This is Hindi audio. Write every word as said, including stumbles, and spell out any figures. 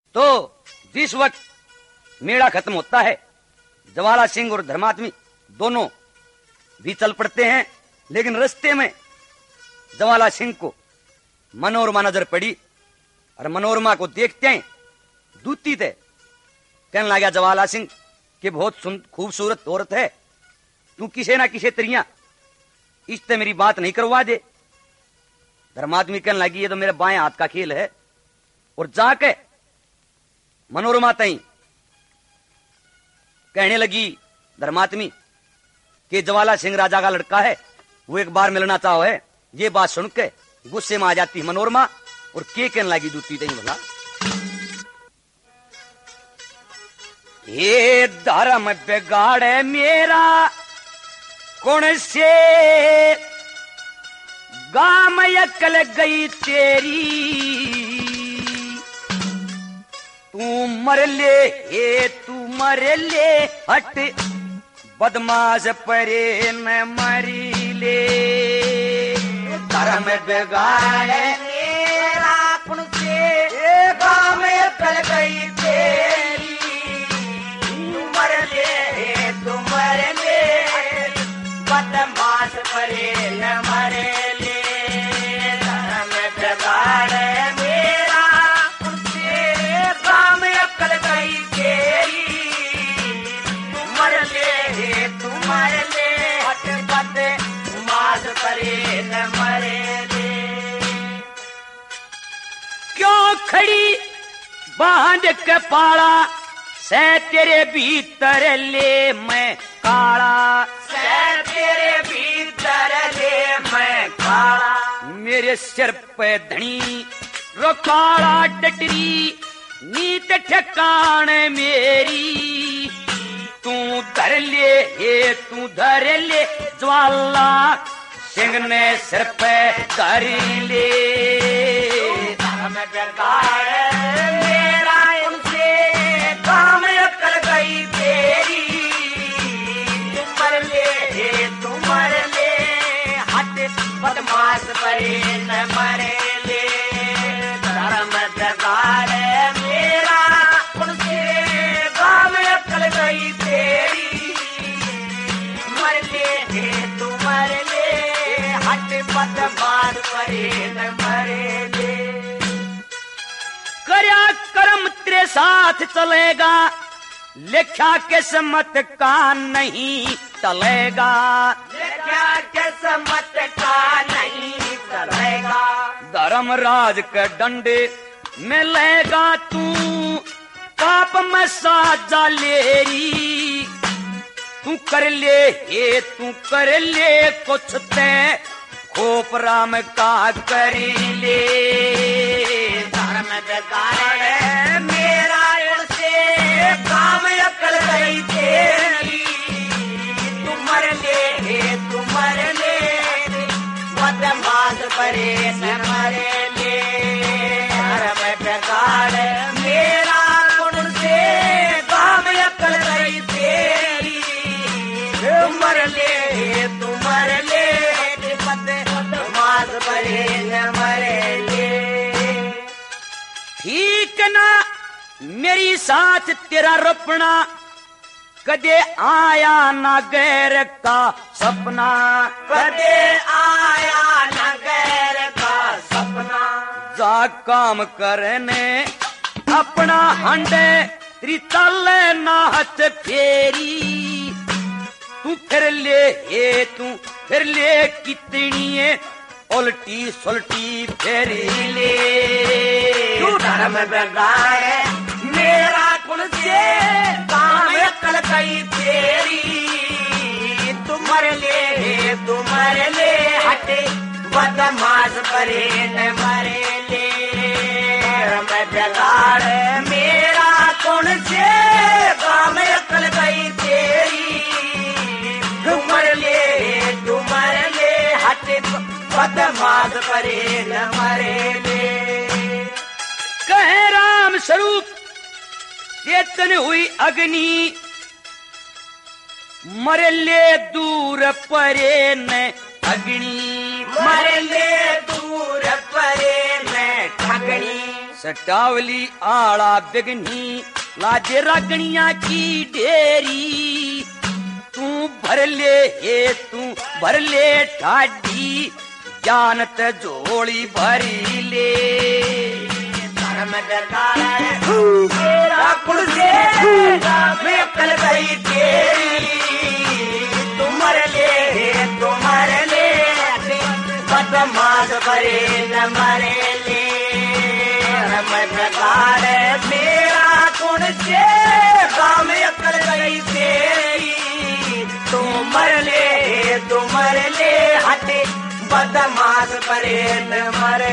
तो जिस वक्त मेला खत्म होता है, ज्वाला सिंह और धर्मात्मी दोनों भी चल पड़ते हैं। लेकिन रास्ते में ज्वाला सिंह को मनोरमा नजर पड़ी और मनोरमा को देखते हैं दूती थे। कहने लगा ज्वाला सिंह कि बहुत खूबसूरत औरत है, तू किसे ना किसे तरिया इससे मेरी बात नहीं करवा दे। धर्मात्मी कहने लगी ये तो मेरे बाएं हाथ का खेल है। और जाके मनोरमा तई कहने लगी धर्मात्मी कि ज्वाला सिंह राजा का लड़का है, वो एक बार मिलना चाहो है। ये बात सुन के गुस्से में आ जाती मनोरमा और के कहने लगी दूती तई बोला, ये धर्म बिगाड़े मेरा कौन से गाम यकल गई तेरी, तू मर ले ये तू मर ले हट बदमाश परे न मरी ले। धर्म बिगाड़े मेरा कौन से गाम यकल गई तेरी, तू मर ले तू मर ले बदमाश परे न मरे ले। धर्म बिगाड़े मेरा उनसे काम अकल गई तेरी, तू मर ले तू मर ले हट बदमाश परे न मरे ले। क्यों खड़ी बांध के पाला से तेरे भीतर ले मैं काला, से तेरे भीतर ले मैं काला। मेरे सिर पे धनी रो काला डटरी नीत ठिकाने मेरी, तू धर ले ये तू धर ले ज्वाला सिंह ने सिर पे धर ले। धर्म बिगाड़े मेरा उनसे काम अकल गई तेरी, तू मर ले तू मर ले हट बदमाश परे न मरे ले। धर्म बिगाड़े मेरा उनसे काम अकल गई तेरी, मर ले तू मर ले हट बदमाश परे न मरे ले। करया कर्म तेरे साथ चलेगा, लिखा किस्मत का नहीं चलेगा, लिखा किस्मत का नहीं चलेगा। धर्मराज के डंडे मिलेगा तू पाप में साजा लेरी, तू कर ले ये तू कर ले कुछ ते खोपरा में का कर ले। धर्म बिगाड़े मेरा उनसे काम अकल गई तेरी, तू मर ले तू मर ले बदमाश परे न मरे ले। धर्म बिगाड़े मेरा उनसे काम अकल गई तेरी, तू मर ले तू मर ले बदमाश परे न मरे ले। ठीक ना मेरी साथ तेरा रोपना, कदे आया ना गैर का सपना, कदे आया ना गैर का सपना। जा काम करने अपना हंडे तेरी तले ना हथ फेरी, तू फिर ले ये तू फिर ले कितनी है उल्टी सुलटी फेरी ले। तू धर्म बिगाड़े मेरा कुल से काम अकल गई तेरी, तू मर ले तू मर ले हटे बदमाश परे न मरे ले। धर्म बिगाड़े मेरा कुल से काम अकल गई तेरी, तू मर ले तू मर ले हटे बदमाश परे न मरे ले। कहे राम स्वरूप चेतन हुई अग्नि, मर ले दूर परे न अग्नि, मर ले दूर परे न ठगनी। सटावली आड़ा बिगनी लाजे रागणिया की डेरी तू भर ले हे तू भर ले ठाडी जानत झोली भरी ले धर्म तेरा कुर्से में कल गई तेरी तुमर ले तुमर ले बदमाश भरे न मरे ले मदकार मेरा कुण से काम अकल गई तेरी तू मर ले तू मर ले हटे बदमाश परे न मर